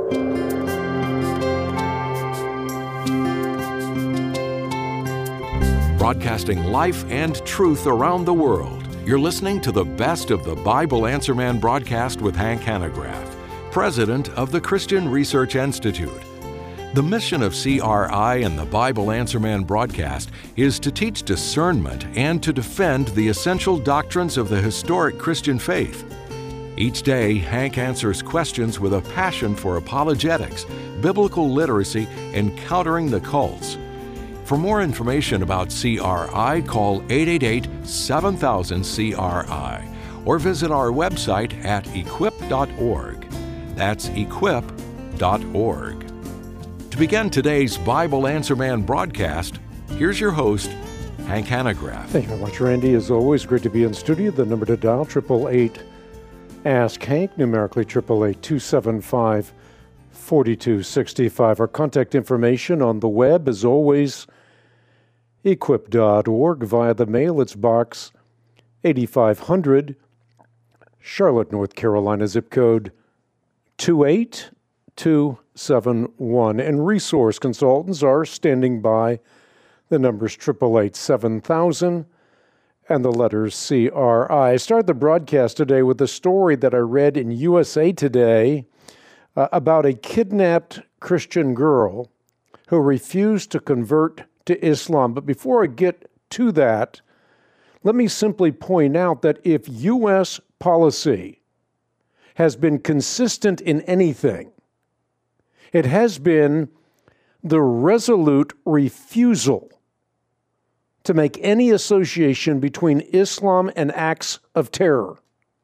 Broadcasting life and truth around the world. You're listening to the best of the Bible Answer Man broadcast with Hank Hanegraaff, president of the Christian Research Institute. The mission of CRI and the Bible Answer Man broadcast is to teach discernment and to defend the essential doctrines of the historic Christian faith. Each day, Hank answers questions with a passion for apologetics, biblical literacy, and countering the cults. For more information about CRI, call 888-7000-CRI or visit our website at equip.org. That's equip.org. To begin today's Bible Answer Man broadcast, here's your host, Hank Hanegraaff. Thank you very much, Randy. As always, great to be in studio. The number to dial, 888-ASK-HANK, numerically 888-275-4265. Our contact information on the web, as always, equip.org. Via the mail, it's Box 8500, Charlotte, North Carolina, zip code 28271. And resource consultants are standing by. The number's 888-7000 and the letters CRI. I started the broadcast today with a story that I read in USA Today about a kidnapped Christian girl who refused to convert to Islam. But before I get to that, let me simply point out that if U.S. policy has been consistent in anything, it has been the resolute refusal to make any association between Islam and acts of terror.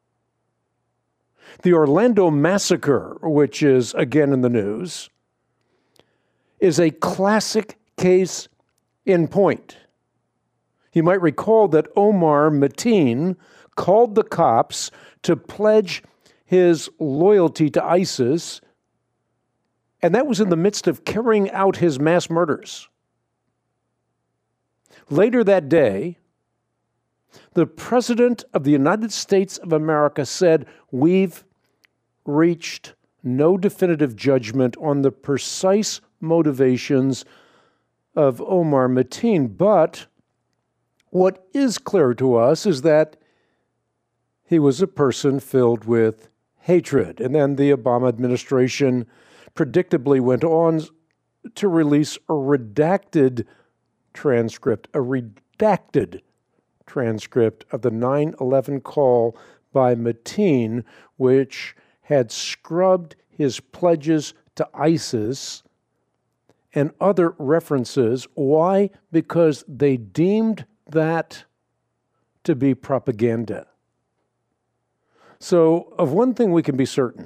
The Orlando massacre, which is again in the news, is a classic case in point. You might recall that Omar Mateen called the cops to pledge his loyalty to ISIS, and that was in the midst of carrying out his mass murders. Later that day, the President of the United States of America said, "We've reached no definitive judgment on the precise motivations of Omar Mateen, but what is clear to us is that he was a person filled with hatred." And then the Obama administration predictably went on to release a redacted transcript of the 9/11 call by Mateen, which had scrubbed his pledges to ISIS and other references. Why? Because they deemed that to be propaganda. So, of one thing we can be certain: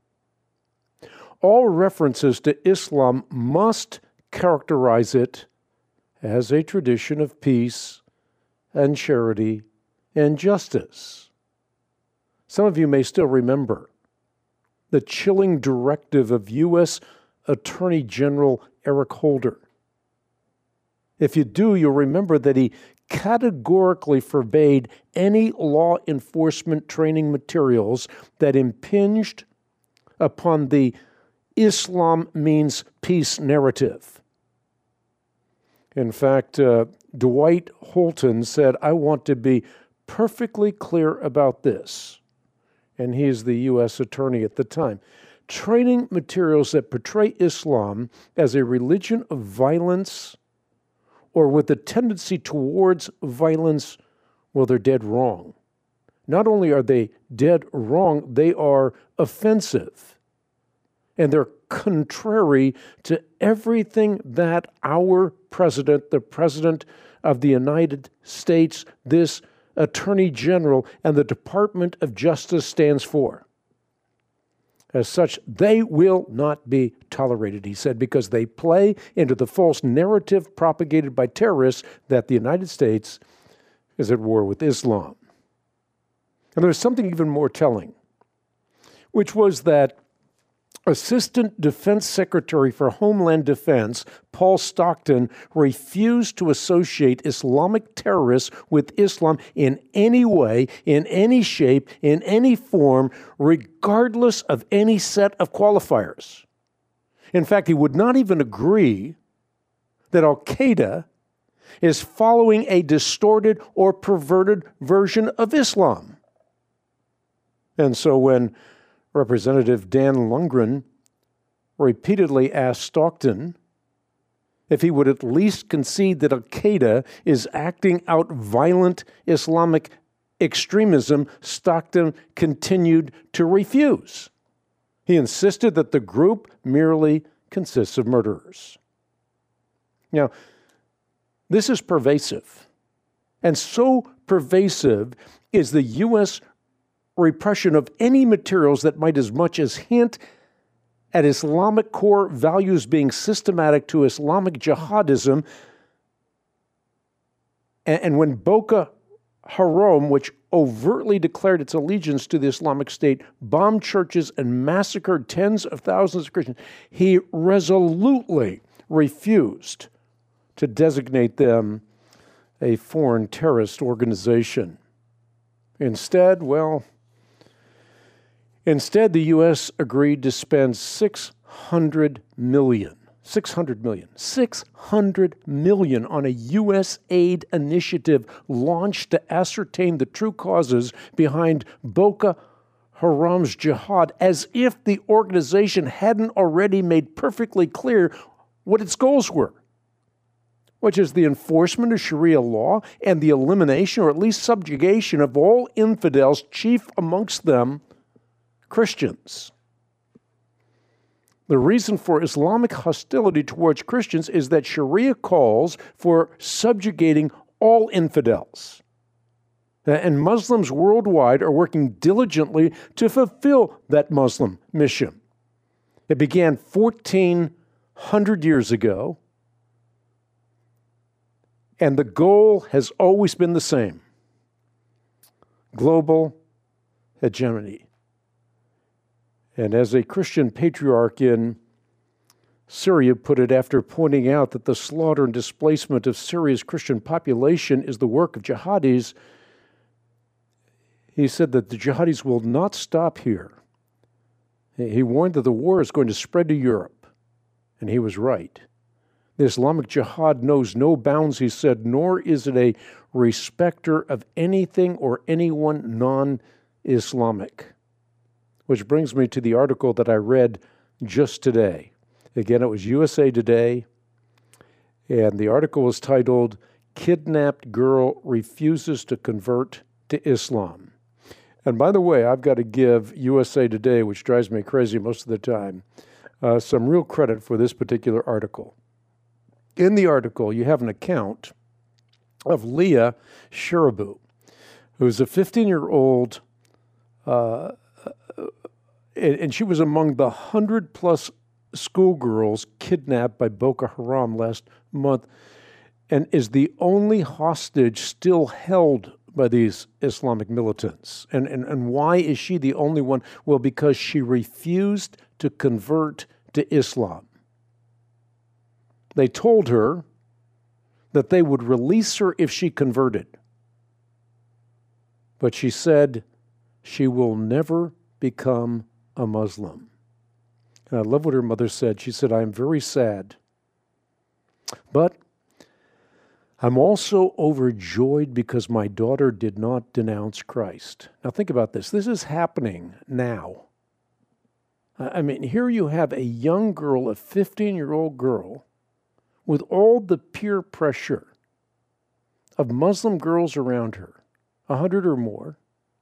all references to Islam must characterize it as a tradition of peace and charity and justice. Some of you may still remember the chilling directive of U.S. Attorney General Eric Holder. If you do, you'll remember that he categorically forbade any law enforcement training materials that impinged upon the Islam means peace narrative. In fact, Dwight Holton said, "I want to be perfectly clear about this." And he's the U.S. attorney at the time. Training materials that portray Islam as a religion of violence or with a tendency towards violence, well, they're dead wrong. Not only are they dead wrong, they are offensive. And they're contrary to everything that our president, the President of the United States, this Attorney General, and the Department of Justice stands for. As such, they will not be tolerated, he said, because they play into the false narrative propagated by terrorists that the United States is at war with Islam. And there's something even more telling, which was that Assistant Defense Secretary for Homeland Defense, Paul Stockton, refused to associate Islamic terrorists with Islam in any way, in any shape, in any form, regardless of any set of qualifiers. In fact, he would not even agree that Al-Qaeda is following a distorted or perverted version of Islam. And so when Representative Dan Lundgren repeatedly asked Stockton if he would at least concede that Al-Qaeda is acting out violent Islamic extremism, Stockton continued to refuse. He insisted that the group merely consists of murderers. Now, this is pervasive, and so pervasive is the U.S. repression of any materials that might as much as hint at Islamic core values being systematic to Islamic jihadism. And when Boko Haram, which overtly declared its allegiance to the Islamic State, bombed churches and massacred tens of thousands of Christians, he resolutely refused to designate them a foreign terrorist organization. Instead, the U.S. agreed to spend $600 million on a U.S. aid initiative launched to ascertain the true causes behind Boko Haram's jihad, as if the organization hadn't already made perfectly clear what its goals were, which is the enforcement of Sharia law and the elimination or at least subjugation of all infidels, chief amongst them Christians. The reason for Islamic hostility towards Christians is that Sharia calls for subjugating all infidels. And Muslims worldwide are working diligently to fulfill that Muslim mission. It began 1,400 years ago, and the goal has always been the same: global hegemony. And as a Christian patriarch in Syria put it after pointing out that the slaughter and displacement of Syria's Christian population is the work of jihadis, he said that the jihadis will not stop here. He warned that the war is going to spread to Europe, and he was right. The Islamic Jihad knows no bounds, he said, nor is it a respecter of anything or anyone non-Islamic. Which brings me to the article that I read just today. Again, it was USA Today, and the article was titled, "Kidnapped Girl Refuses to Convert to Islam." And by the way, I've got to give USA Today, which drives me crazy most of the time, some real credit for this particular article. In the article, you have an account of Leah Sharibu, who's a 15-year-old and she was among the 100-plus schoolgirls kidnapped by Boko Haram last month and is the only hostage still held by these Islamic militants. And why is she the only one? Well, because she refused to convert to Islam. They told her that they would release her if she converted. But she said she will never become a Muslim. And I love what her mother said. She said, "I am very sad, but I'm also overjoyed because my daughter did not denounce Christ." Now think about this. This is happening now. I mean, here you have a young girl, a 15-year-old girl, with all the peer pressure of Muslim girls around her, 100 or more.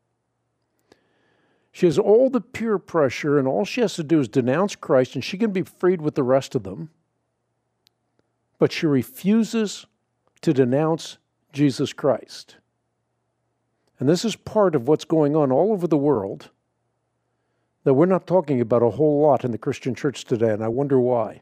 She has all the peer pressure, and all she has to do is denounce Christ, and she can be freed with the rest of them. But she refuses to denounce Jesus Christ. And this is part of what's going on all over the world that we're not talking about a whole lot in the Christian church today, and I wonder why.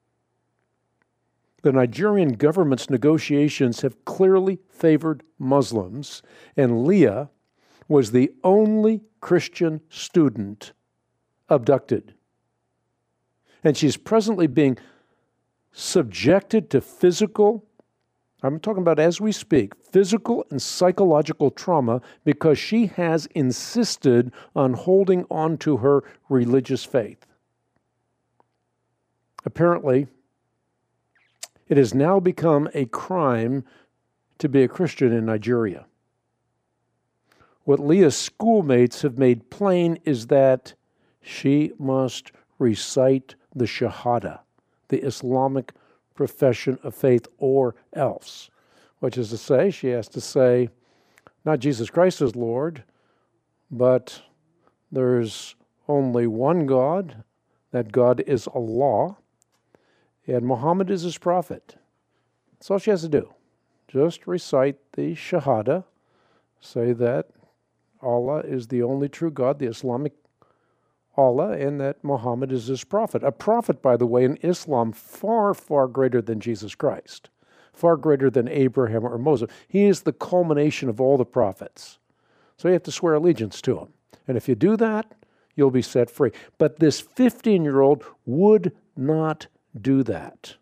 The Nigerian government's negotiations have clearly favored Muslims, and Leah was the only Christian student abducted. And she's presently being subjected to physical, I'm talking about as we speak, physical and psychological trauma because she has insisted on holding on to her religious faith. Apparently, it has now become a crime to be a Christian in Nigeria. What Leah's schoolmates have made plain is that she must recite the Shahada, the Islamic profession of faith, or else. Which is to say, she has to say, not Jesus Christ is Lord, but there's only one God, that God is Allah, and Muhammad is his prophet. That's all she has to do. Just recite the Shahada, say that Allah is the only true God, the Islamic Allah, and that Muhammad is his prophet. A prophet, by the way, in Islam, far, far greater than Jesus Christ, far greater than Abraham or Moses. He is the culmination of all the prophets. So you have to swear allegiance to him. And if you do that, you'll be set free. But this 15-year-old would not do that.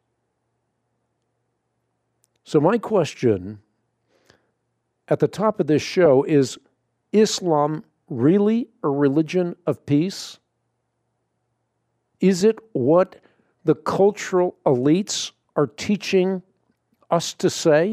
So my question at the top of this show is Islam really a religion of peace? Is it what the cultural elites are teaching us to say?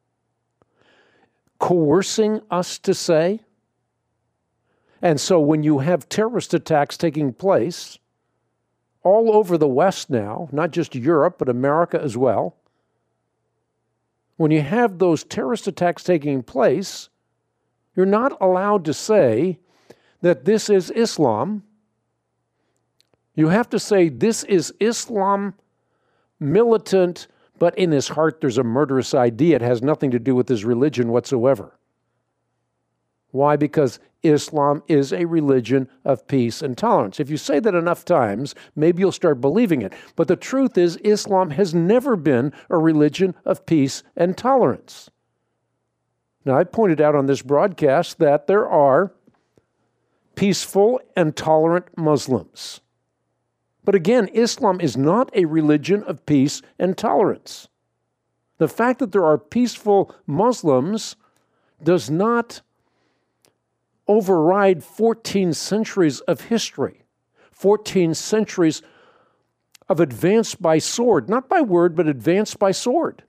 Coercing us to say? And so when you have terrorist attacks taking place all over the West now, not just Europe, but America as well, when you have those terrorist attacks taking place, you're not allowed to say that this is Islam. You have to say this is Islam militant, but in his heart there's a murderous idea. It has nothing to do with his religion whatsoever. Why? Because Islam is a religion of peace and tolerance. If you say that enough times, maybe you'll start believing it. But the truth is, Islam has never been a religion of peace and tolerance. Now, I pointed out on this broadcast that there are peaceful and tolerant Muslims. But again, Islam is not a religion of peace and tolerance. The fact that there are peaceful Muslims does not override 14 centuries of history, 14 centuries of advance by sword, not by word, but advance by sword.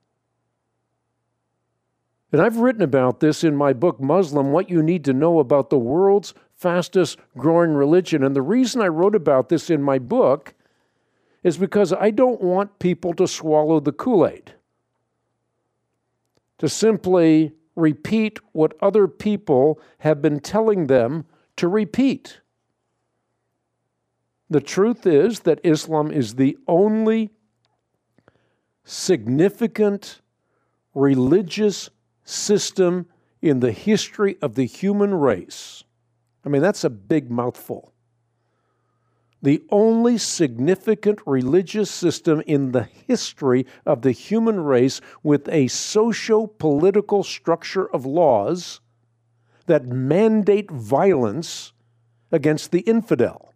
And I've written about this in my book, Muslim, What You Need to Know About the World's Fastest Growing Religion. And the reason I wrote about this in my book is because I don't want people to swallow the Kool-Aid, to simply repeat what other people have been telling them to repeat. The truth is that Islam is the only significant religious system in the history of the human race. I mean, that's a big mouthful. The only significant religious system in the history of the human race with a socio-political structure of laws that mandate violence against the infidel.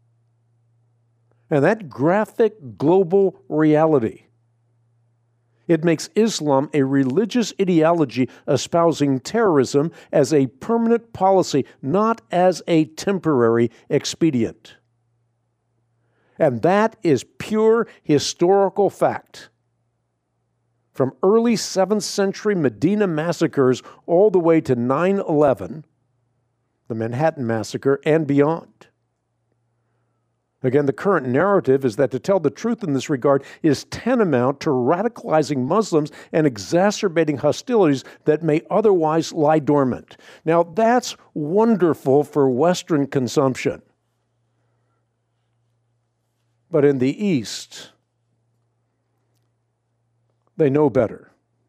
And that graphic global reality, it makes Islam a religious ideology espousing terrorism as a permanent policy, not as a temporary expedient. And that is pure historical fact. From early 7th century Medina massacres all the way to 9/11, the Manhattan Massacre, and beyond. Again, the current narrative is that to tell the truth in this regard is tantamount to radicalizing Muslims and exacerbating hostilities that may otherwise lie dormant. Now, that's wonderful for Western consumption. But in the East, they know better.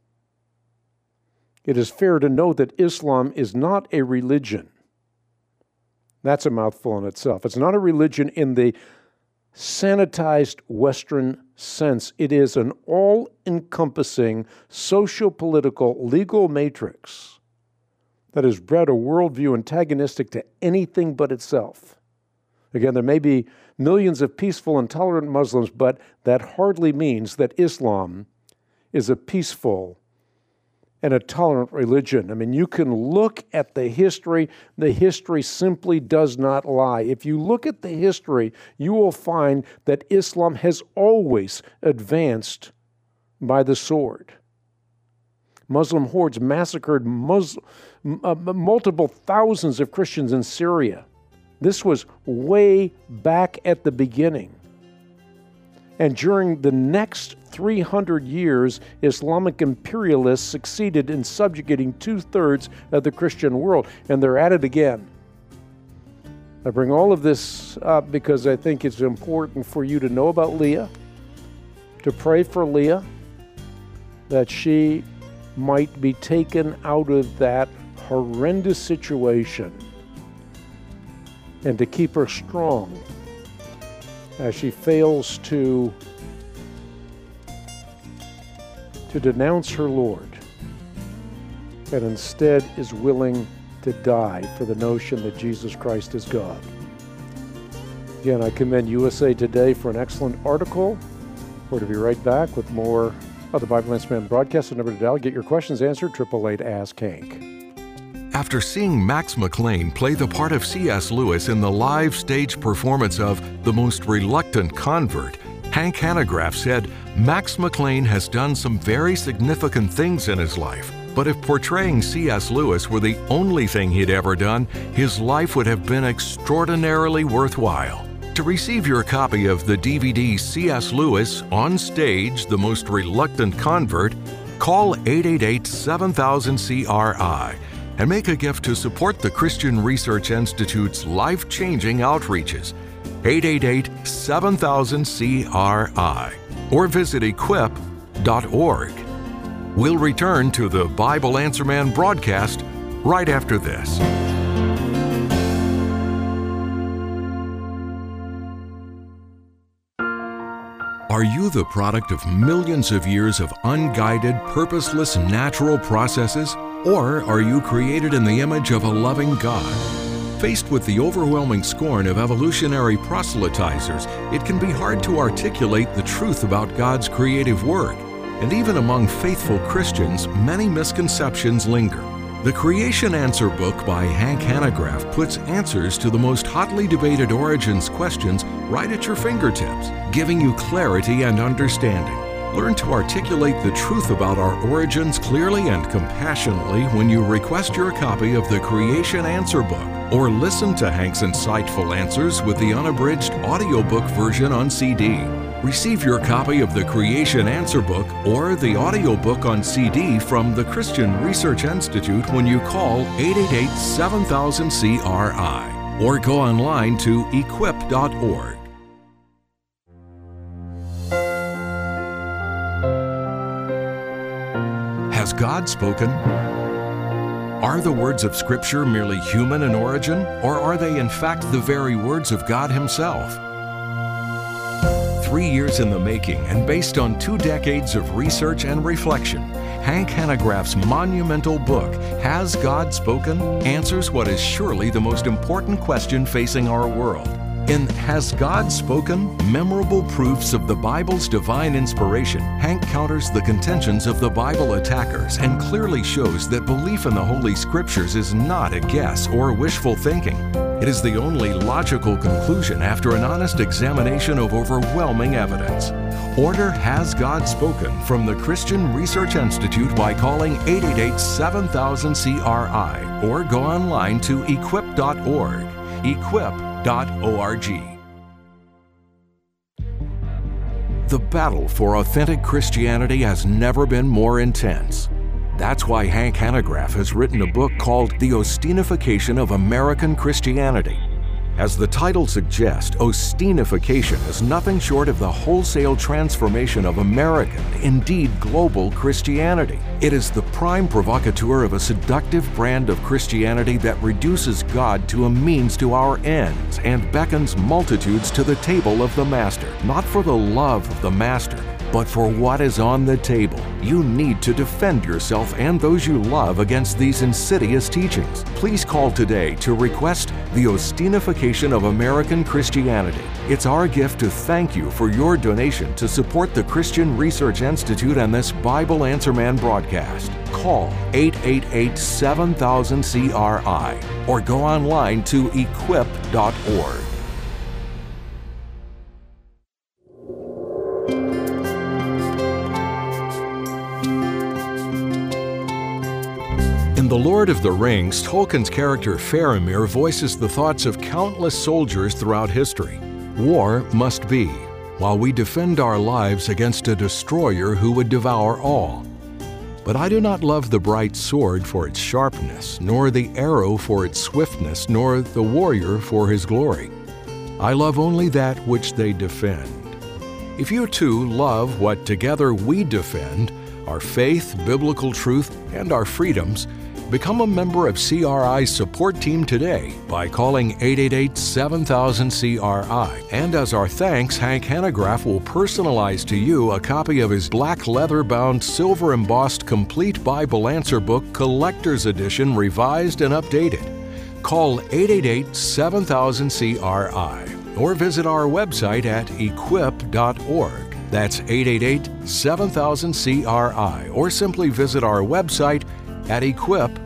It is fair to know that Islam is not a religion. That's a mouthful in itself. It's not a religion in the sanitized Western sense. It is an all-encompassing socio-political legal matrix that has bred a worldview antagonistic to anything but itself. Again, there may be millions of peaceful and tolerant Muslims, but that hardly means that Islam is a peaceful and a tolerant religion. I mean, you can look at the history simply does not lie. If you look at the history, you will find that Islam has always advanced by the sword. Muslim hordes massacred multiple thousands of Christians in Syria. This was way back at the beginning. And during the next 300 years, Islamic imperialists succeeded in subjugating 2/3 of the Christian world, and they're at it again. I bring all of this up because I think it's important for you to know about Leah, to pray for Leah, that she might be taken out of that horrendous situation, and to keep her strong as she fails to denounce her Lord, and instead is willing to die for the notion that Jesus Christ is God. Again, I commend USA Today for an excellent article. We're to be right back with more of the Bible Answer Man broadcast. The number to dial, get your questions answered, 888-ASK-HANK. After seeing Max McLean play the part of C.S. Lewis in the live stage performance of The Most Reluctant Convert, Hank Hanegraaff said, Max McLean has done some very significant things in his life, but if portraying C.S. Lewis were the only thing he'd ever done, his life would have been extraordinarily worthwhile. To receive your copy of the DVD C.S. Lewis On Stage, The Most Reluctant Convert, call 888-7000-CRI and make a gift to support the Christian Research Institute's life-changing outreaches. 888-7000-CRI or visit equip.org. We'll return to the Bible Answer Man broadcast right after this. Are you the product of millions of years of unguided, purposeless, natural processes? Or are you created in the image of a loving God? Faced with the overwhelming scorn of evolutionary proselytizers, it can be hard to articulate the truth about God's creative work. And even among faithful Christians, many misconceptions linger. The Creation Answer book by Hank Hanegraaff puts answers to the most hotly debated origins questions right at your fingertips, giving you clarity and understanding. Learn to articulate the truth about our origins clearly and compassionately when you request your copy of the Creation Answer book, or listen to Hank's insightful answers with the unabridged audiobook version on CD. Receive your copy of the Creation Answer book or the audiobook on CD from the Christian Research Institute when you call 888-7000-CRI or go online to equip.org. Has God spoken? Are the words of Scripture merely human in origin, or are they in fact the very words of God Himself? 3 years in the making and based on 2 decades of research and reflection, Hank Hanegraaff's monumental book, Has God Spoken?, answers what is surely the most important question facing our world. In Has God Spoken? Memorable Proofs of the Bible's Divine Inspiration, Hank counters the contentions of the Bible attackers and clearly shows that belief in the Holy Scriptures is not a guess or wishful thinking. It is the only logical conclusion after an honest examination of overwhelming evidence. Order Has God Spoken from the Christian Research Institute by calling 888-7000-CRI or go online to equip.org. Equip.org. The battle for authentic Christianity has never been more intense. That's why Hank Hanegraaff has written a book called The Ostinification of American Christianity. As the title suggests, Ostinification is nothing short of the wholesale transformation of American, indeed global Christianity. It is the prime provocateur of a seductive brand of Christianity that reduces God to a means to our ends and beckons multitudes to the table of the Master, not for the love of the Master, But for what is on the table, you need to defend yourself and those you love against these insidious teachings. Please call today to request the Ostinification of American Christianity. It's our gift to thank you for your donation to support the Christian Research Institute and this Bible Answer Man broadcast. Call 888-7000-CRI or go online to equip.org. In The Lord of the Rings, Tolkien's character Faramir voices the thoughts of countless soldiers throughout history. War must be, while we defend our lives against a destroyer who would devour all. But I do not love the bright sword for its sharpness, nor the arrow for its swiftness, nor the warrior for his glory. I love only that which they defend. If you too love what together we defend, our faith, biblical truth, and our freedoms, become a member of CRI's support team today by calling 888-7000-CRI. And as our thanks, Hank Hanegraaff will personalize to you a copy of his black leather-bound, silver-embossed complete Bible Answer book, Collector's Edition, revised and updated. Call 888-7000-CRI or visit our website at equip.org. That's 888-7000-CRI, or simply visit our website at equip.org.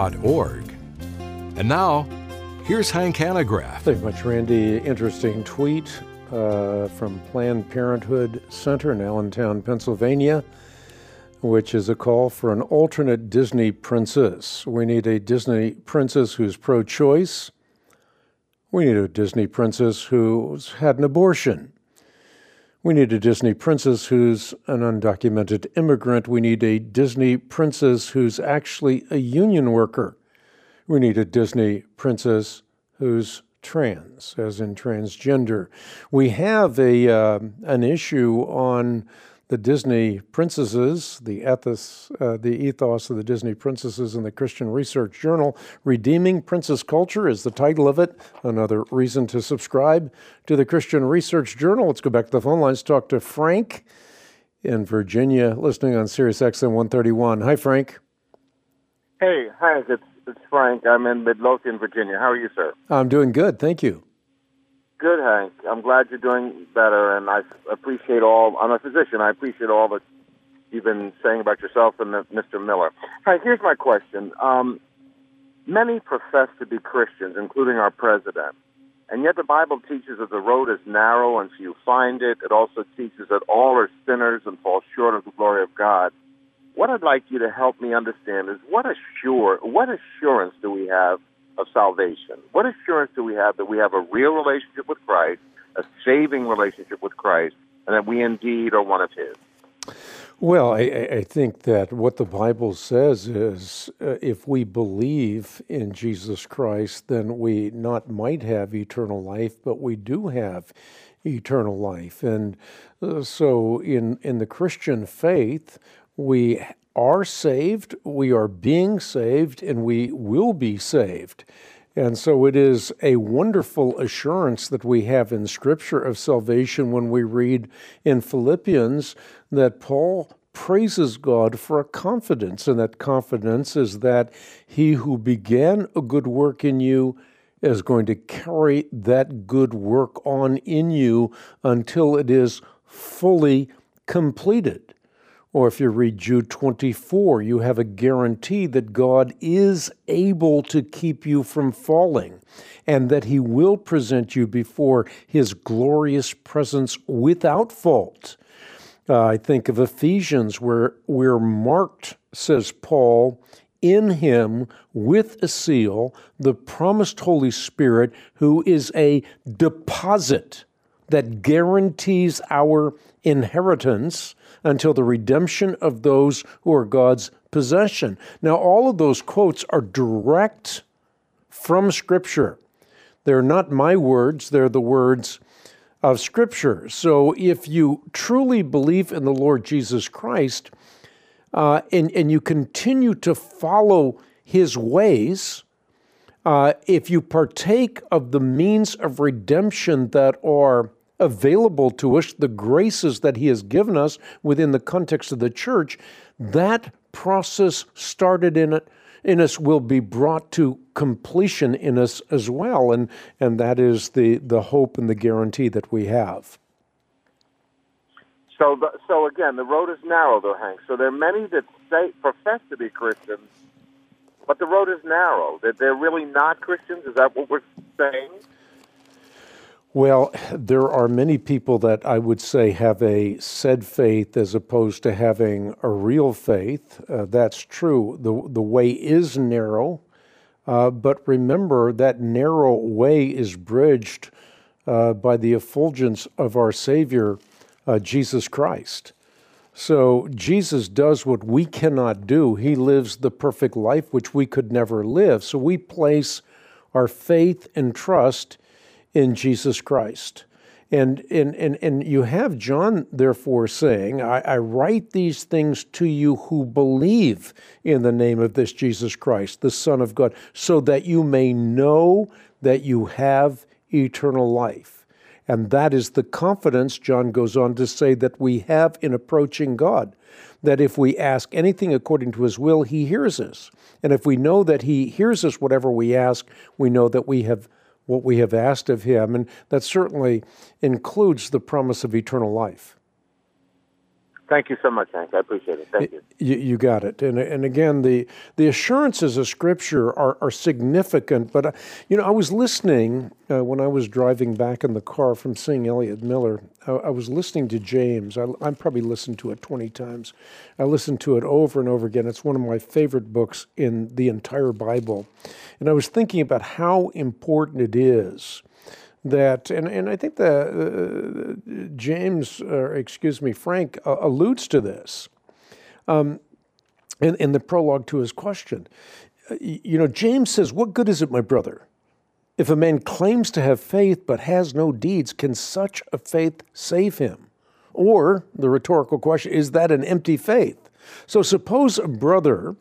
And now, here's Hank Hanegraaff. Thank you much, Randy. Interesting tweet from Planned Parenthood Center in Allentown, Pennsylvania, which is a call for an alternate Disney princess. We need a Disney princess who's pro-choice. We need a Disney princess who's had an abortion. We need a Disney princess who's an undocumented immigrant. We need a Disney princess who's actually a union worker. We need a Disney princess who's trans, as in transgender. We have an issue on the Disney princesses, the ethos of the Disney princesses in the Christian Research Journal. Redeeming Princess Culture is the title of it. Another reason to subscribe to the Christian Research Journal. Let's go back to the phone lines, talk to Frank in Virginia, listening on Sirius XM 131. Hi, Frank. Hey, Hank, it's Frank. I'm in Midlothian, Virginia. How are you, sir? I'm doing good, thank you. Good, Hank. I'm glad you're doing better, and I appreciate all. I'm a physician. I appreciate all that you've been saying about yourself and Mr. Miller. Hank, here's my question. Many profess to be Christians, including our president, and yet the Bible teaches that the road is narrow and few find it. It also teaches that all are sinners and fall short of the glory of God. What I'd like you to help me understand is what assurance do we have of salvation? What assurance do we have that we have a real relationship with Christ, a saving relationship with Christ, and that we indeed are one of His? Well, I think that what the Bible says is if we believe in Jesus Christ, then we not might have eternal life, but we do have eternal life. And so in the Christian faith, we are saved, we are being saved, and we will be saved. And so it is a wonderful assurance that we have in Scripture of salvation when we read in Philippians that Paul praises God for a confidence, and that confidence is that He who began a good work in you is going to carry that good work on in you until it is fully completed. Or if you read Jude 24, you have a guarantee that God is able to keep you from falling and that He will present you before His glorious presence without fault. I think of Ephesians where we're marked, says Paul, in Him with a seal, the promised Holy Spirit, who is a deposit that guarantees our inheritance until the redemption of those who are God's possession. Now, all of those quotes are direct from Scripture. They're not my words, they're the words of Scripture. So if you truly believe in the Lord Jesus Christ, and you continue to follow His ways, if you partake of the means of redemption that are available to us, the graces that he has given us within the context of the church, that process started in us will be brought to completion in us as well. And that is the hope and the guarantee that we have. So again, the road is narrow, though, Hank. So there are many that profess to be Christians, but the road is narrow. That they're really not Christians. Is that what we're saying? Well, there are many people that I would say have a said faith as opposed to having a real faith. That's true. The way is narrow, but remember that narrow way is bridged by the effulgence of our Savior, Jesus Christ. So Jesus does what we cannot do. He lives the perfect life which we could never live. So we place our faith and trust in Jesus Christ. And you have John, therefore, saying, I write these things to you who believe in the name of this Jesus Christ, the Son of God, so that you may know that you have eternal life. And that is the confidence, John goes on to say, that we have in approaching God, that if we ask anything according to his will, he hears us. And if we know that he hears us whatever we ask, we know that we have what we have asked of him, and that certainly includes the promise of eternal life. Thank you so much, Hank. I appreciate it. Thank you. You got it. And again, the assurances of Scripture are significant. But, I was listening when I was driving back in the car from seeing Elliot Miller. I was listening to James. I probably listened to it 20 times. I listened to it over and over again. It's one of my favorite books in the entire Bible. And I was thinking about how important it is that, and I think that Frank alludes to this in the prologue to his question. James says, "What good is it, my brother, if a man claims to have faith but has no deeds? Can such a faith save him?" Or, the rhetorical question, is that an empty faith? So suppose a brother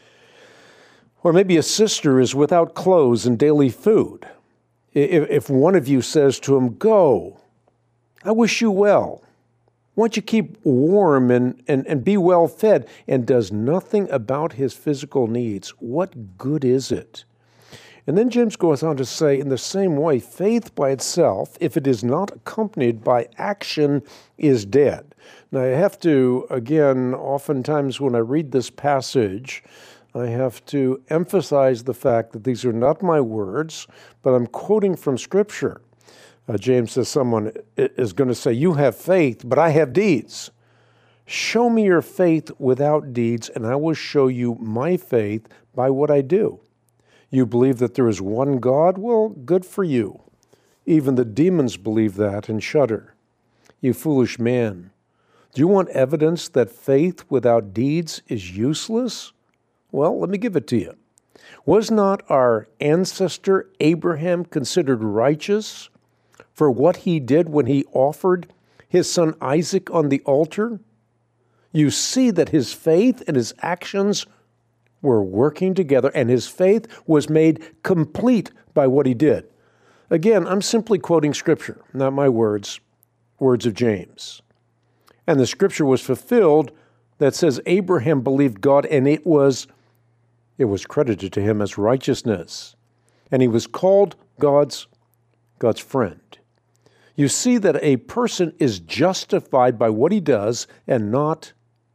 or maybe a sister is without clothes and daily food. If one of you says to him, "Go, I wish you well. Why don't you keep warm and be well fed," and does nothing about his physical needs, what good is it? And then James goes on to say, in the same way, faith by itself, if it is not accompanied by action, is dead. Now, I have to, again, oftentimes when I read this passage, I have to emphasize the fact that these are not my words, but I'm quoting from Scripture. James says someone is going to say, "You have faith, but I have deeds. Show me your faith without deeds, and I will show you my faith by what I do. You believe that there is one God? Well, good for you. Even the demons believe that and shudder. You foolish man, do you want evidence that faith without deeds is useless? Well, let me give it to you. Was not our ancestor Abraham considered righteous for what he did when he offered his son Isaac on the altar? You see that his faith and his actions were working together, and his faith was made complete by what he did." Again, I'm simply quoting Scripture, not my words, words of James. And the Scripture was fulfilled that says Abraham believed God, and it was credited to him as righteousness, and he was called God's friend. You see that a person is justified by what he does and not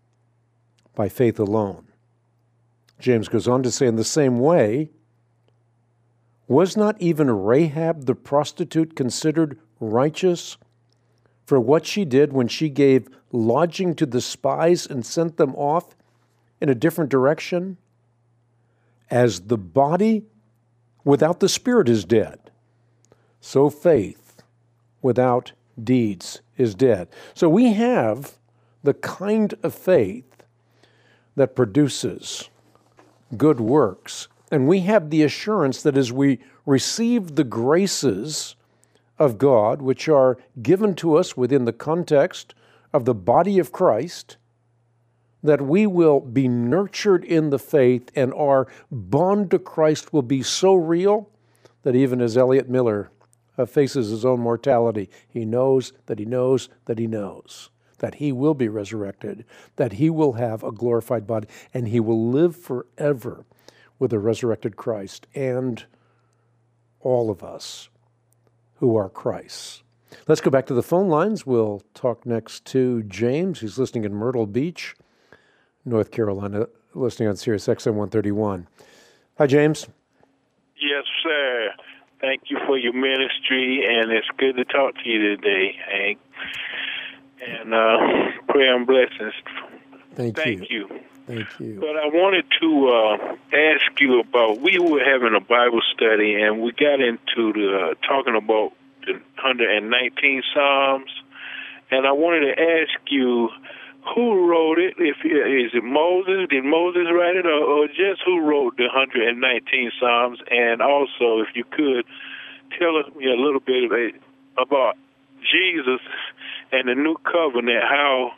by faith alone. James goes on to say, in the same way, was not even Rahab the prostitute considered righteous for what she did when she gave lodging to the spies and sent them off in a different direction? As the body without the spirit is dead, so faith without deeds is dead. So we have the kind of faith that produces good works, and we have the assurance that as we receive the graces of God, which are given to us within the context of the body of Christ, that we will be nurtured in the faith, and our bond to Christ will be so real that even as Elliot Miller faces his own mortality, he knows that he knows that he knows that he will be resurrected, that he will have a glorified body, and he will live forever with a resurrected Christ and all of us who are Christ's. Let's go back to the phone lines. We'll talk next to James, who's listening in Myrtle Beach, North Carolina, listening on Sirius XM 131. Hi, James. Yes, sir. Thank you for your ministry, and it's good to talk to you today, Hank. And prayer and blessings. Thank you. Thank you. But I wanted to ask you about, we were having a Bible study, and we got into talking about the 119 Psalms, and I wanted to ask you, who wrote it? Is it Moses? Did Moses write it, or just who wrote the 119 Psalms? And also, if you could, tell me a little bit about Jesus and the New Covenant. How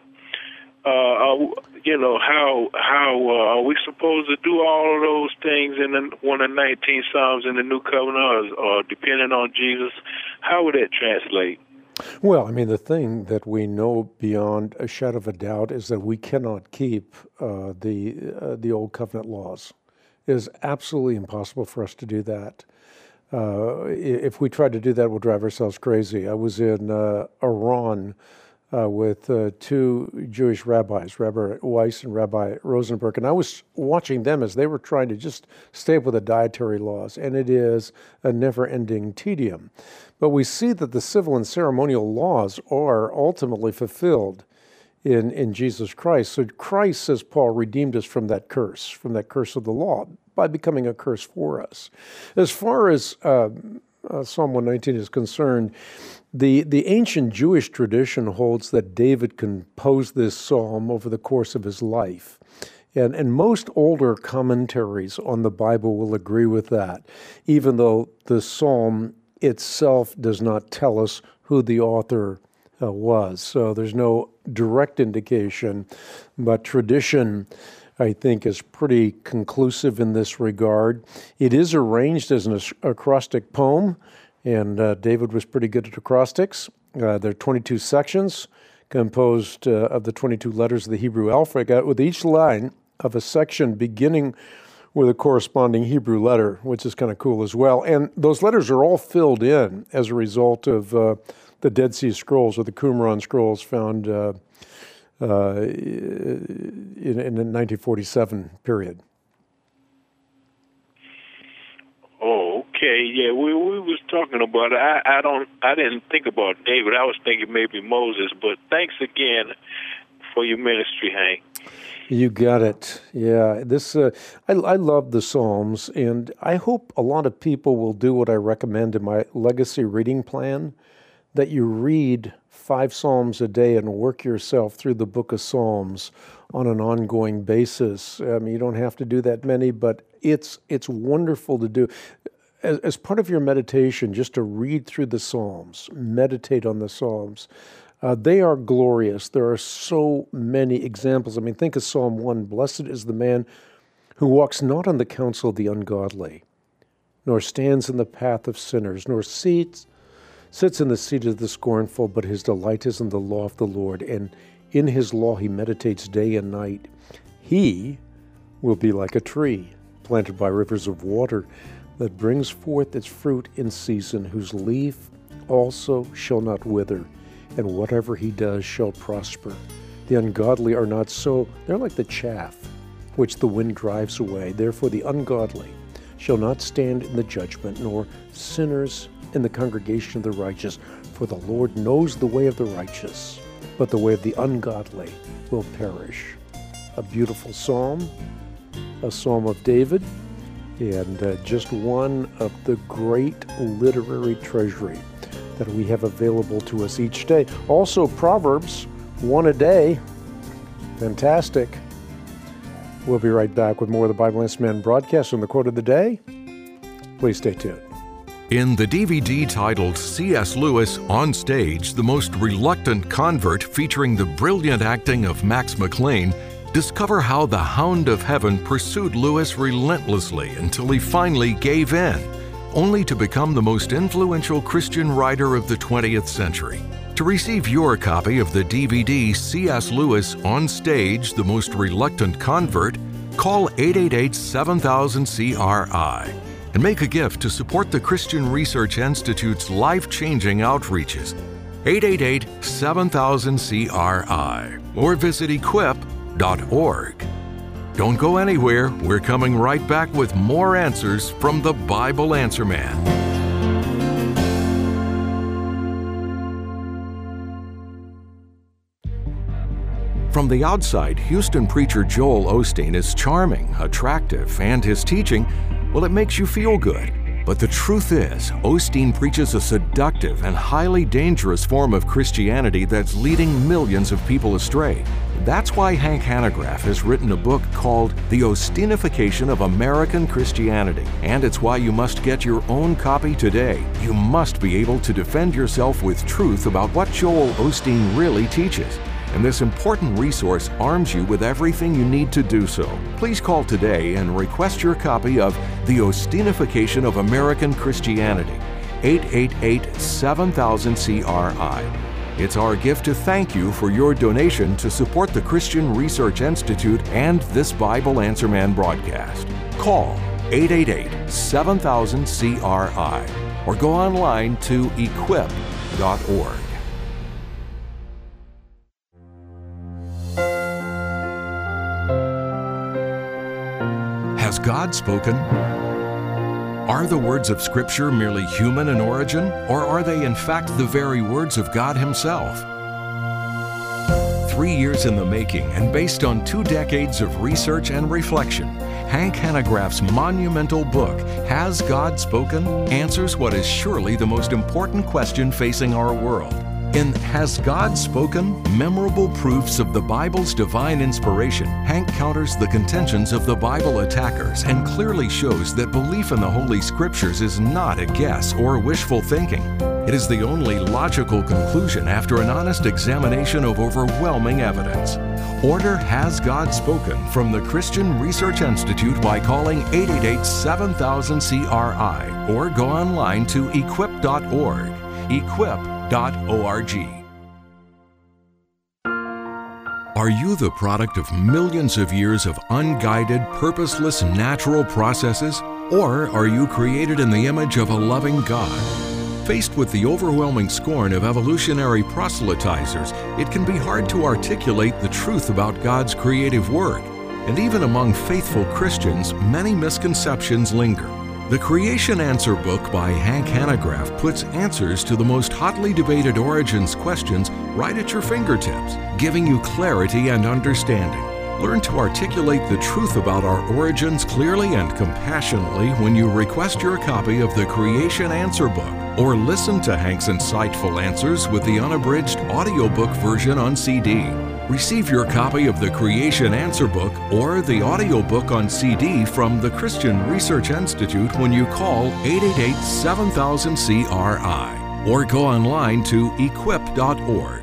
are we supposed to do all of those things in the 119 Psalms in the New Covenant, or depending on Jesus? How would that translate? Well, I mean, the thing that we know beyond a shadow of a doubt is that we cannot keep the Old Covenant laws. It is absolutely impossible for us to do that. If we try to do that, we'll drive ourselves crazy. I was in Iran with two Jewish rabbis, Rabbi Weiss and Rabbi Rosenberg, and I was watching them as they were trying to just stay with the dietary laws, and it is a never-ending tedium. But we see that the civil and ceremonial laws are ultimately fulfilled in Jesus Christ. So Christ, says Paul, redeemed us from that curse of the law, by becoming a curse for us. As far as Psalm 119 is concerned, the ancient Jewish tradition holds that David composed this psalm over the course of his life. And most older commentaries on the Bible will agree with that, even though the psalm itself does not tell us who the author was. So there's no direct indication, but tradition, I think, is pretty conclusive in this regard. It is arranged as an acrostic poem, and David was pretty good at acrostics. There are 22 sections composed of the 22 letters of the Hebrew alphabet, with each line of a section beginning with a corresponding Hebrew letter, which is kind of cool as well. And those letters are all filled in as a result of the Dead Sea Scrolls, or the Qumran Scrolls, found in the 1947 period. Oh, okay. Yeah, we was talking about it. I didn't think about David. I was thinking maybe Moses. But thanks again for your ministry, Hank. You got it. Yeah, I love the Psalms, and I hope a lot of people will do what I recommend in my legacy reading plan, that you read 5 Psalms a day and work yourself through the book of Psalms on an ongoing basis. I mean, you don't have to do that many, but it's wonderful to do. As part of your meditation, just to read through the Psalms, meditate on the Psalms. They are glorious. There are so many examples. I mean, think of Psalm 1. Blessed is the man who walks not on the counsel of the ungodly, nor stands in the path of sinners, nor sits in the seat of the scornful, but his delight is in the law of the Lord, and in his law he meditates day and night. He will be like a tree planted by rivers of water that brings forth its fruit in season, whose leaf also shall not wither, and whatever he does shall prosper. The ungodly are not so. They're like the chaff which the wind drives away. Therefore the ungodly shall not stand in the judgment, nor sinners in the congregation of the righteous. For the Lord knows the way of the righteous, but the way of the ungodly will perish. A beautiful psalm, a psalm of David, and just one of the great literary treasury that we have available to us each day. Also, Proverbs, 1 a day. Fantastic. We'll be right back with more of the Bible Answer Man broadcast on the quote of the day. Please stay tuned. In the DVD titled C.S. Lewis On Stage, The Most Reluctant Convert, featuring the brilliant acting of Max McLean, discover how the Hound of Heaven pursued Lewis relentlessly until he finally gave in. only to become the most influential Christian writer of the 20th century. To receive your copy of the DVD C.S. Lewis On Stage, The Most Reluctant Convert, call 888-7000-CRI and make a gift to support the Christian Research Institute's life-changing outreaches. 888-7000-CRI or visit equip.org. Don't go anywhere. We're coming right back with more answers from the Bible Answer Man. From the outside, Houston preacher Joel Osteen is charming, attractive, and his teaching, well, it makes you feel good. But the truth is, Osteen preaches a seductive and highly dangerous form of Christianity that's leading millions of people astray. That's why Hank Hanegraaff has written a book called The Osteenification of American Christianity. And it's why you must get your own copy today. You must be able to defend yourself with truth about what Joel Osteen really teaches. And this important resource arms you with everything you need to do so. Please call today and request your copy of The Osteenification of American Christianity, 888-7000-CRI. It's our gift to thank you for your donation to support the Christian Research Institute and this Bible Answer Man broadcast. Call 888-7000-CRI or go online to equip.org. Has God spoken? Are the words of Scripture merely human in origin, or are they in fact the very words of God Himself? 3 years in the making and based on 2 decades of research and reflection, Hank Hanegraaff's monumental book, Has God Spoken?, answers what is surely the most important question facing our world. In Has God Spoken? Memorable Proofs of the Bible's Divine Inspiration, Hank counters the contentions of the Bible attackers and clearly shows that belief in the Holy Scriptures is not a guess or wishful thinking. It is the only logical conclusion after an honest examination of overwhelming evidence. Order Has God Spoken from the Christian Research Institute by calling 888-7000-CRI or go online to equip.org. Equip.org. Are you the product of millions of years of unguided, purposeless natural processes? Or are you created in the image of a loving God? Faced with the overwhelming scorn of evolutionary proselytizers, it can be hard to articulate the truth about God's creative work. And even among faithful Christians, many misconceptions linger. The Creation Answer book by Hank Hanegraaff puts answers to the most hotly debated origins questions right at your fingertips, giving you clarity and understanding. Learn to articulate the truth about our origins clearly and compassionately when you request your copy of the Creation Answer book, or listen to Hank's insightful answers with the unabridged audiobook version on CD. Receive your copy of the Creation Answer book or the audiobook on CD from the Christian Research Institute when you call 888-7000-CRI or go online to equip.org.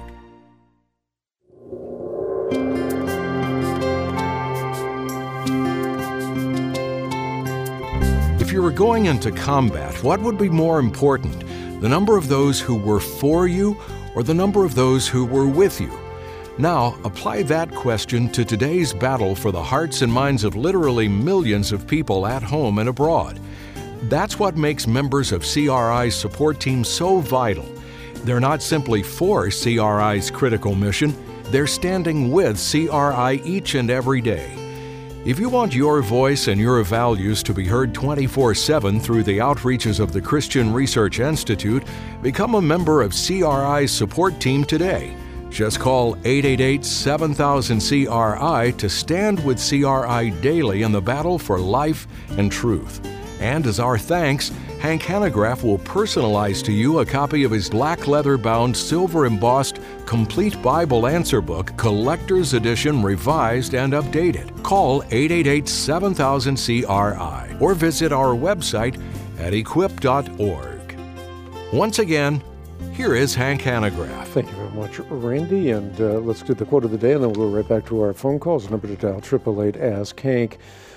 If you were going into combat, what would be more important, the number of those who were for you or the number of those who were with you? Now, apply that question to today's battle for the hearts and minds of literally millions of people at home and abroad. That's what makes members of CRI's support team so vital. They're not simply for CRI's critical mission, they're standing with CRI each and every day. If you want your voice and your values to be heard 24/7 through the outreaches of the Christian Research Institute, become a member of CRI's support team today. Just call 888-7000-CRI to stand with CRI daily in the battle for life and truth. And as our thanks, Hank Hanegraaff will personalize to you a copy of his black leather-bound, silver-embossed, complete Bible Answer book, Collector's Edition, revised and updated. Call 888-7000-CRI or visit our website at equip.org. Once again, here is Hank Hanegraaff. Thank you very much, Randy. And let's do the quote of the day, and then we'll go right back to our phone calls. Number to dial, 888-ASK-HANK.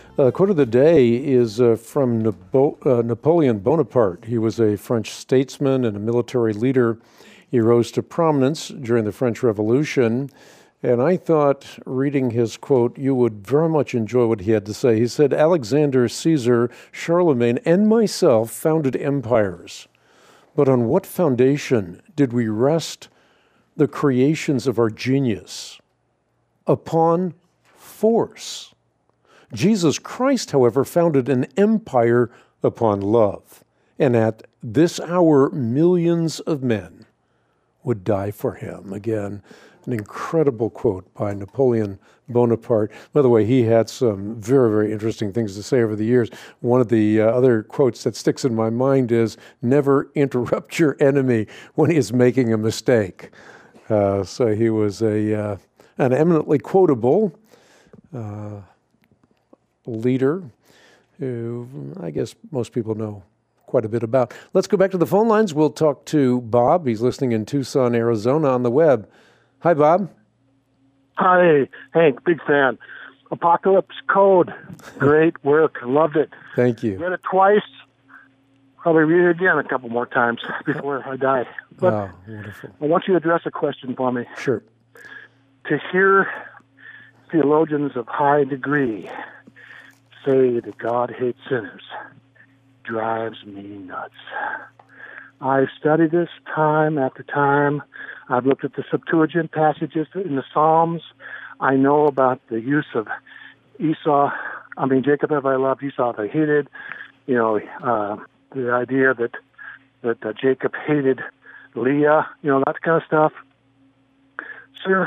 Quote of the day is from Napoleon Bonaparte. He was a French statesman and a military leader. He rose to prominence during the French Revolution, and I thought, reading his quote, you would very much enjoy what he had to say. He said, Alexander, Caesar, Charlemagne, and myself founded empires. But on what foundation did we rest the creations of our genius? Upon force. Jesus Christ, however, founded an empire upon love. And at this hour, millions of men would die for him. Again, an incredible quote by Napoleon Bonaparte. By the way, he had some very, very interesting things to say over the years. One of the other quotes that sticks in my mind is, never interrupt your enemy when he is making a mistake. So he was an eminently quotable leader who I guess most people know quite a bit about. Let's go back to the phone lines. We'll talk to Bob. He's listening in Tucson, Arizona on the web. Hi, Bob. Hi, Hank, big fan. Apocalypse Code, great work, loved it. Thank you. Read it twice, probably read it again a couple more times before I die. But wow, wonderful. I want you to address a question for me. Sure. To hear theologians of high degree say that God hates sinners drives me nuts. I've studied this time after time. I've looked at the Septuagint passages in the Psalms. I know about the use of Jacob have I loved, Esau have I hated. You know, the idea that Jacob hated Leah, you know, that kind of stuff. Sir,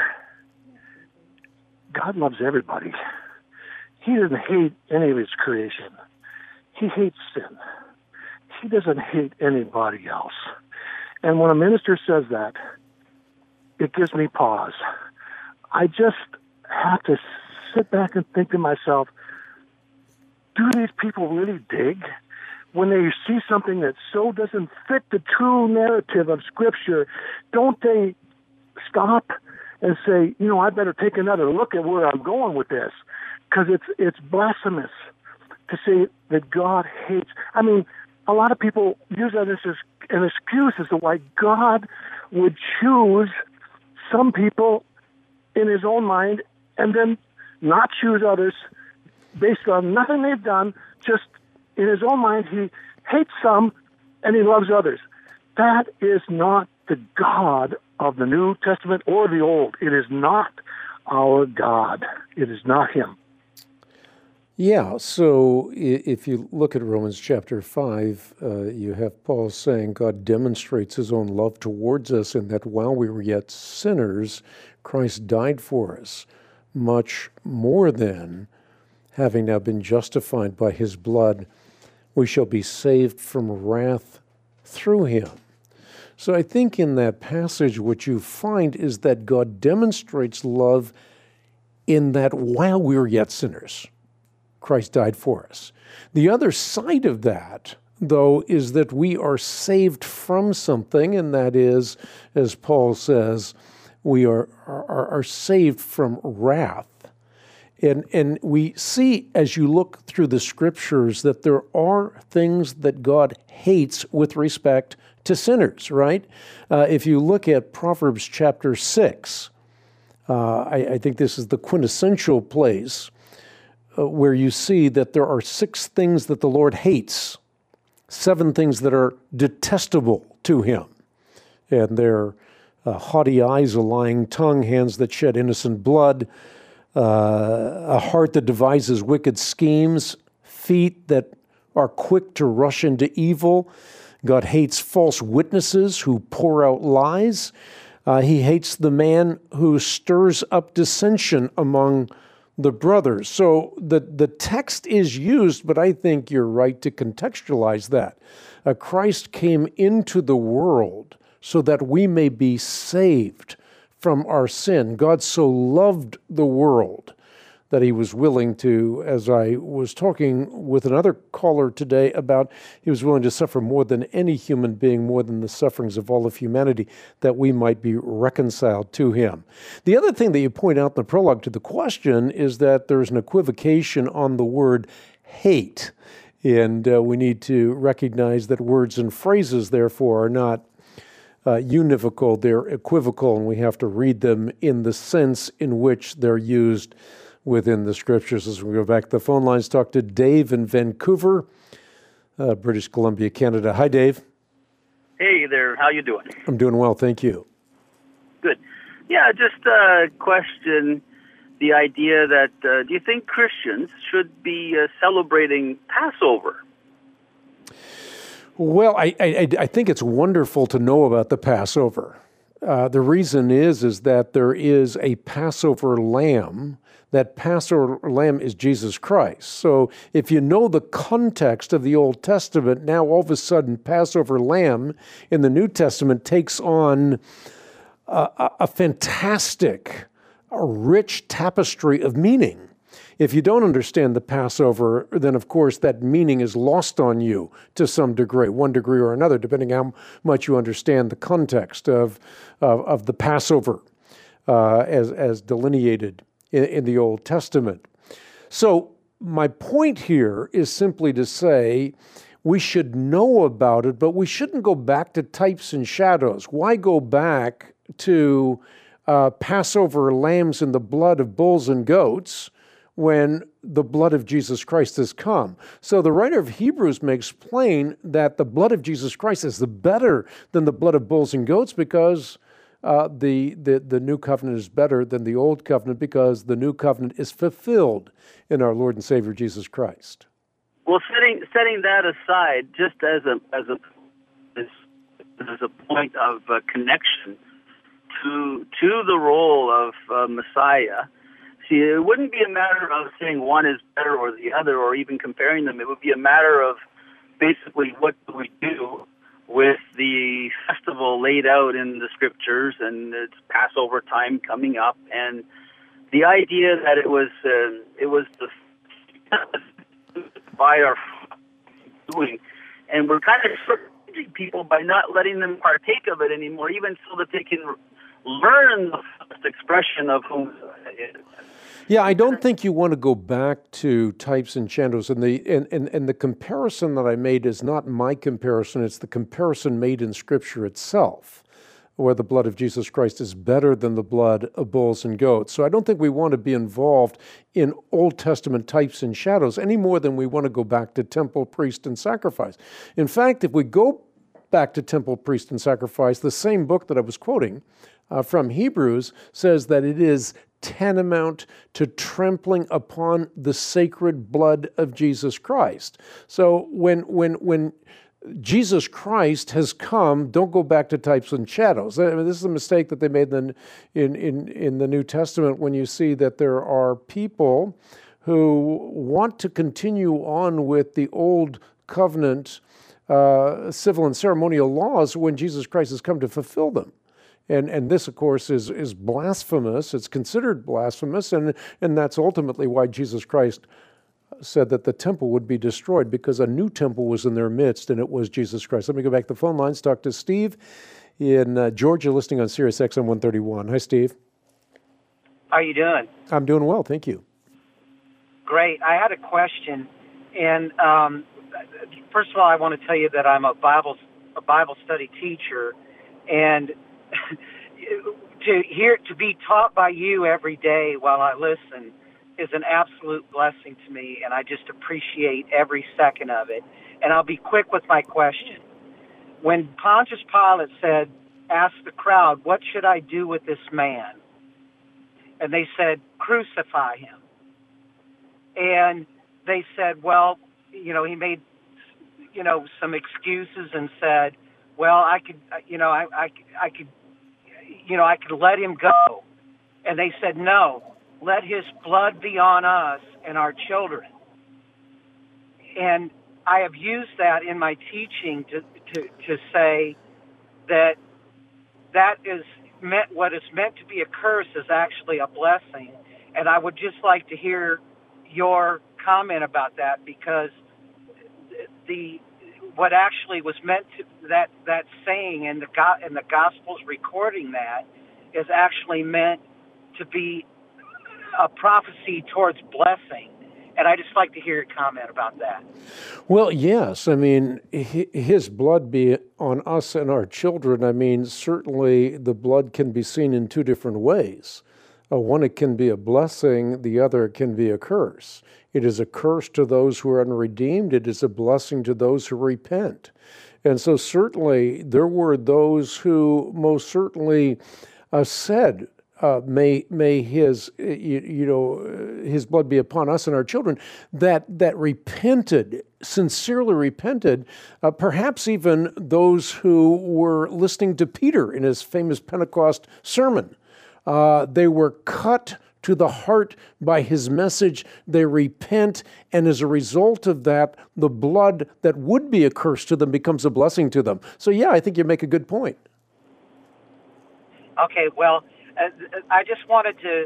God loves everybody. He doesn't hate any of his creation. He hates sin. He doesn't hate anybody else. And when a minister says that, it gives me pause. I just have to sit back and think to myself, do these people really dig? When they see something that so doesn't fit the true narrative of Scripture, don't they stop and say, you know, I better take another look at where I'm going with this? Because it's blasphemous to say that God hates. I mean, a lot of people use that as an excuse as to why God would choose some people in his own mind and then not choose others based on nothing they've done. Just in his own mind, he hates some and he loves others. That is not the God of the New Testament or the Old. It is not our God. It is not him. Yeah, so if you look at Romans chapter 5, you have Paul saying God demonstrates his own love towards us in that while we were yet sinners, Christ died for us. Much more than, having now been justified by his blood, we shall be saved from wrath through him. So I think in that passage what you find is that God demonstrates love in that while we were yet sinners, Christ died for us. The other side of that, though, is that we are saved from something, and that is, as Paul says, we are saved from wrath. And we see, as you look through the Scriptures, that there are things that God hates with respect to sinners, right? If you look at Proverbs chapter 6, I think this is the quintessential place where you see that there are 6 things that the Lord hates, 7 things that are detestable to him. And they're haughty eyes, a lying tongue, hands that shed innocent blood, a heart that devises wicked schemes, feet that are quick to rush into evil. God hates false witnesses who pour out lies. He hates the man who stirs up dissension among the brothers. So the text is used, but I think you're right to contextualize that. Christ came into the world so that we may be saved from our sin. God so loved the world that he was willing to, as I was talking with another caller today about, he was willing to suffer more than any human being, more than the sufferings of all of humanity, that we might be reconciled to him. The other thing that you point out in the prologue to the question is that there's an equivocation on the word hate. And we need to recognize that words and phrases, therefore, are not univocal, they're equivocal, and we have to read them in the sense in which they're used within the Scriptures. As we go back to the phone lines, talk to Dave in Vancouver, British Columbia, Canada. Hi, Dave. Hey there, how you doing? I'm doing well, thank you. Good. Yeah, just a question, the idea that, do you think Christians should be celebrating Passover? Well, I think it's wonderful to know about the Passover. The reason is that there is a Passover lamb. That Passover lamb is Jesus Christ. So if you know the context of the Old Testament, now all of a sudden Passover lamb in the New Testament takes on a fantastic, rich tapestry of meaning. If you don't understand the Passover, then of course that meaning is lost on you to some degree, one degree or another, depending how much you understand the context of the Passover as delineated in the Old Testament. So my point here is simply to say we should know about it, but we shouldn't go back to types and shadows. Why go back to Passover lambs in the blood of bulls and goats when the blood of Jesus Christ has come? So the writer of Hebrews makes plain that the blood of Jesus Christ is better than the blood of bulls and goats, because the new covenant is better than the old covenant, because the new covenant is fulfilled in our Lord and Savior Jesus Christ. Well, setting that aside, just as a point of connection to the role of Messiah. See, it wouldn't be a matter of saying one is better or the other, or even comparing them. It would be a matter of basically what do we do with the festival laid out in the Scriptures, and it's Passover time coming up, and the idea that it was the by our doing, and we're kind of discouraging people by not letting them partake of it anymore, even so that they can learn the first expression of who it is. Yeah, I don't think you want to go back to types and shadows. And the comparison that I made is not my comparison. It's the comparison made in Scripture itself, where the blood of Jesus Christ is better than the blood of bulls and goats. So I don't think we want to be involved in Old Testament types and shadows any more than we want to go back to temple, priest, and sacrifice. In fact, if we go back to temple, priest, and sacrifice, the same book that I was quoting from Hebrews says that it is tantamount to trampling upon the sacred blood of Jesus Christ. So when Jesus Christ has come, don't go back to types and shadows. I mean, this is a mistake that they made in the New Testament, when you see that there are people who want to continue on with the old covenant civil and ceremonial laws when Jesus Christ has come to fulfill them. And this, of course, is blasphemous. It's considered blasphemous, and that's ultimately why Jesus Christ said that the temple would be destroyed, because a new temple was in their midst, and it was Jesus Christ. Let me go back to the phone lines, talk to Steve in Georgia, listening on Sirius XM 131. Hi, Steve. How are you doing? I'm doing well, thank you. Great. I had a question, and first of all, I want to tell you that I'm a Bible study teacher, and to be taught by you every day while I listen is an absolute blessing to me, and I just appreciate every second of it. And I'll be quick with my question. When Pontius Pilate asked the crowd, "What should I do with this man?" and they said, "Crucify him." And they said, well, he made, some excuses and said, well, I could let him go. And they said, no, let his blood be on us and our children. And I have used that in my teaching to say that is meant, what is meant to be a curse is actually a blessing. And I would just like to hear your comment about that, because what actually was meant to that saying and the Gospels recording that is actually meant to be a prophecy towards blessing. And I just like to hear your comment about that. Well, yes. I mean, his blood be on us and our children. I mean, certainly the blood can be seen in two different ways. One, it can be a blessing. The other, it can be a curse. It is a curse to those who are unredeemed. It is a blessing to those who repent. And so certainly there were those who most certainly said, may his his blood be upon us and our children, that repented, sincerely repented, perhaps even those who were listening to Peter in his famous Pentecost sermon. They were cut to the heart by his message. They repent, and as a result of that, the blood that would be a curse to them becomes a blessing to them. So yeah, I think you make a good point. Okay, well, I just wanted to,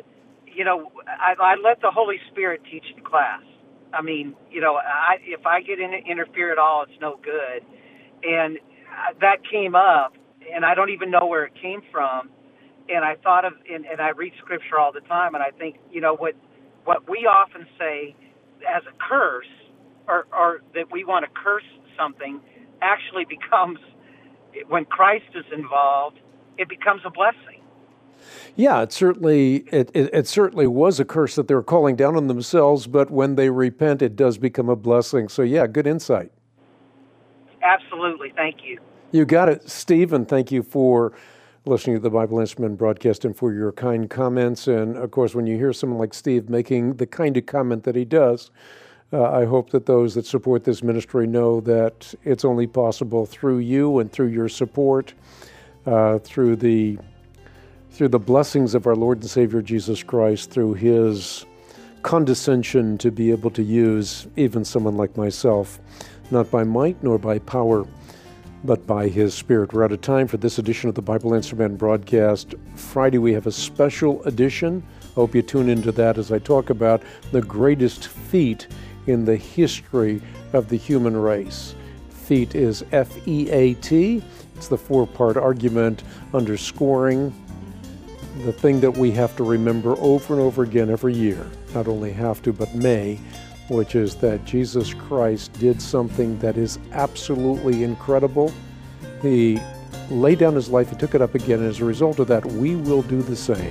I let the Holy Spirit teach the class. I mean, if I get interfere at all, it's no good. And that came up, and I don't even know where it came from. And I thought of, and I read Scripture all the time, and I think, what we often say as a curse, or that we want to curse something, actually becomes, when Christ is involved, it becomes a blessing. Yeah, it certainly was a curse that they were calling down on themselves, but when they repent, it does become a blessing. So yeah, good insight. Absolutely, thank you. You got it, Stephen. Thank you for listening to the Bible Answer Man broadcast and for your kind comments. And of course, when you hear someone like Steve making the kind of comment that he does, I hope that those that support this ministry know that it's only possible through you and through your support, through the blessings of our Lord and Savior Jesus Christ, through his condescension to be able to use even someone like myself, not by might nor by power, but by his Spirit. We're out of time for this edition of the Bible Answer Man broadcast. Friday we have a special edition. Hope you tune into that as I talk about the greatest feat in the history of the human race. Feat is F-E-A-T. It's the four-part argument underscoring the thing that we have to remember over and over again every year. Not only have to, but may, which is that Jesus Christ did something that is absolutely incredible. He laid down his life, he took it up again, and as a result of that, we will do the same.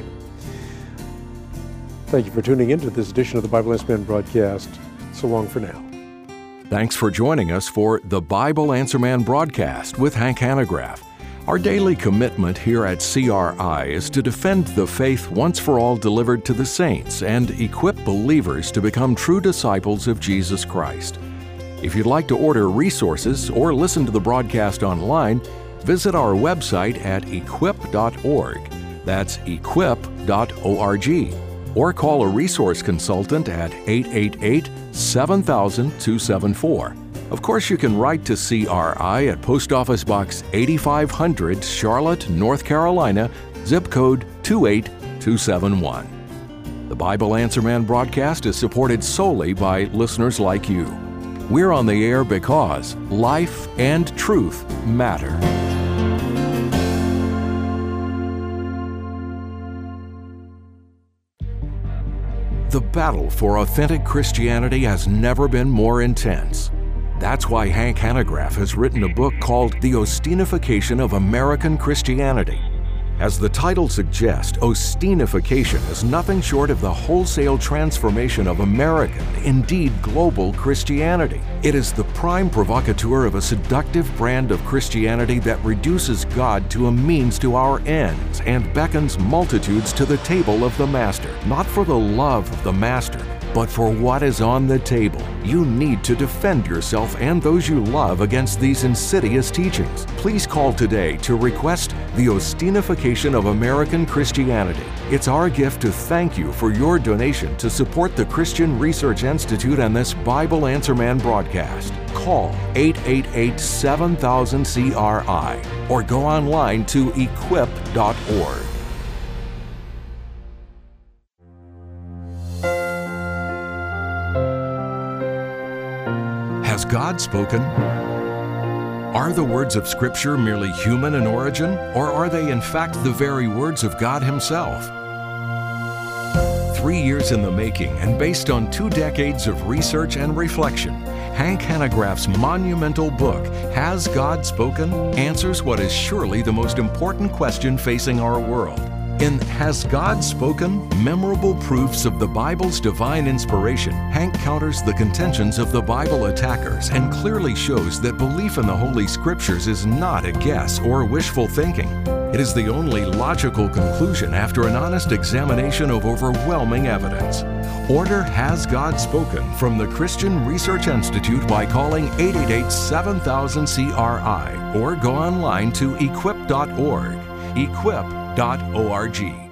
Thank you for tuning in to this edition of the Bible Answer Man broadcast. So long for now. Thanks for joining us for the Bible Answer Man broadcast with Hank Hanegraaff. Our daily commitment here at CRI is to defend the faith once for all delivered to the saints and equip believers to become true disciples of Jesus Christ. If you'd like to order resources or listen to the broadcast online, visit our website at equip.org. That's equip.org. Or call a resource consultant at 888-7000-274. Of course, you can write to CRI at Post Office Box 8500, Charlotte, North Carolina, zip code 28271. The Bible Answer Man broadcast is supported solely by listeners like you. We're on the air because life and truth matter. The battle for authentic Christianity has never been more intense. That's why Hank Hanegraaff has written a book called The Ostinification of American Christianity. As the title suggests, Ostinification is nothing short of the wholesale transformation of American, indeed global Christianity. It is the prime provocateur of a seductive brand of Christianity that reduces God to a means to our ends and beckons multitudes to the table of the Master, not for the love of the Master, but for what is on the table. You need to defend yourself and those you love against these insidious teachings. Please call today to request The Ostinification of American Christianity. It's our gift to thank you for your donation to support the Christian Research Institute and this Bible Answer Man broadcast. Call 888-7000-CRI or go online to equip.org. Has God spoken? Are the words of Scripture merely human in origin, or are they in fact the very words of God Himself? 3 years in the making and based on 2 decades of research and reflection, Hank Hanegraaff's monumental book, Has God Spoken?, answers what is surely the most important question facing our world. In Has God Spoken? Memorable Proofs of the Bible's Divine Inspiration, Hank counters the contentions of the Bible attackers and clearly shows that belief in the Holy Scriptures is not a guess or wishful thinking. It is the only logical conclusion after an honest examination of overwhelming evidence. Order Has God Spoken from the Christian Research Institute by calling 888-7000-CRI or go online to equip.org. Equip.org.